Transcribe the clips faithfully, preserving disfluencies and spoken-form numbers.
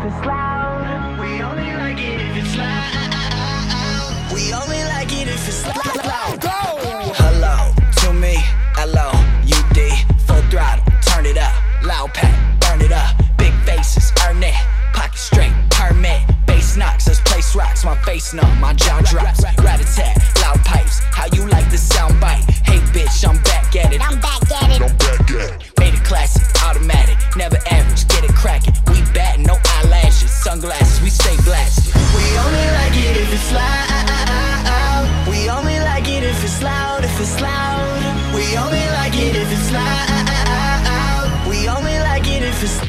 it's loud. We only like it if it's loud. We only like it if it's loud. Go! Hello to me, L O U D, full throttle, turn it up, loud pack, burn it up, big faces, earn it, pocket straight, permit, bass knocks, us place rocks, my face numb, my jaw drops, rat-a-tat, loud pipes, how you like the sound bite? Hey bitch, I'm back at it, I'm back at it. I'm back at it. Made it classic, automatic, never average, get it cracking. We battin', no eyelashes, sunglasses, we stay blasted. We only like it if it's loud. We only like it if it's loud, if it's loud. We only like it if it's loud. We only like it if it's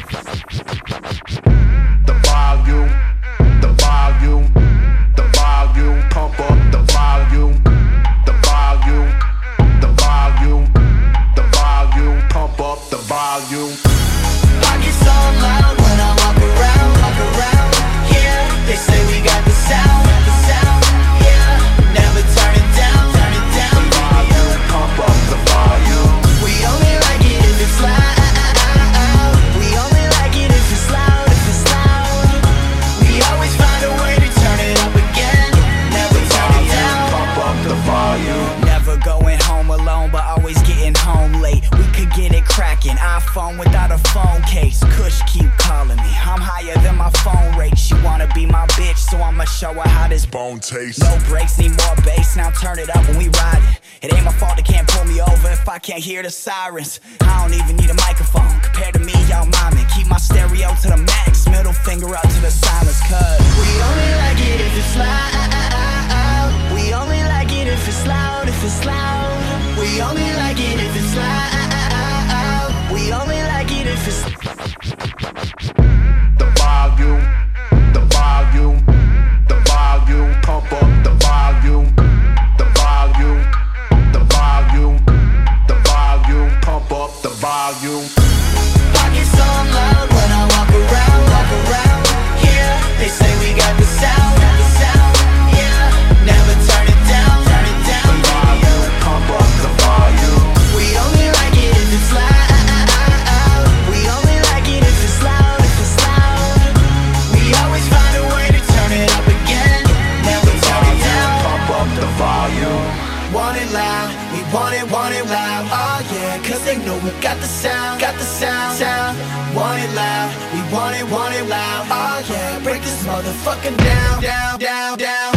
the volume, the volume, the volume, pump up the volume, the volume, the volume, the volume, pump up the volume. I get so loud when I walk around, walk around. Yeah, they say we got the sound, the sound. Yeah, never turn it down, turn it down. The volume, pump up the volume. We only like it if it's loud. We only like it if it's loud, if it's loud. We always find a way to turn it up again. Never turn it down. Pump up the volume. Never going home alone, but always getting home late. We could get it cracking. iPhone without a phone case. Kush keep calling me. I'm higher than my phone rate. She wanna be my bitch, so I'ma show her how this Bone taste. no brakes, need more bass. Now turn it up when we ride it. It ain't my fault they can't pull me over if I can't hear the sirens. I don't even need a microphone. Compared to me, y'all miming. Keep my stereo to the max. Middle finger up to the silence, cuz we only like it if it's loud. We only like it if it's loud, if it's loud. We only like it if it's loud. We only like it if it's the volume, the volume, the volume, pump up the volume, the volume, the volume, the volume, pump up the volume. I get so loud when I walk around, walk around. Yeah, they say we got the sound, the sound. Yeah, never turn it down, turn it down. The volume, pump up the volume. We only like it if it's loud. We only like it if it's loud, if it's loud. We always find a way to turn it up again. Never turn it down. Pump up the volume. Want it loud, we want it, want it loud. Oh yeah, cause they know we got the sound, got the sound, sound. Want it loud, we want it, want it loud. Oh yeah, break this motherfucker down, down, down, down.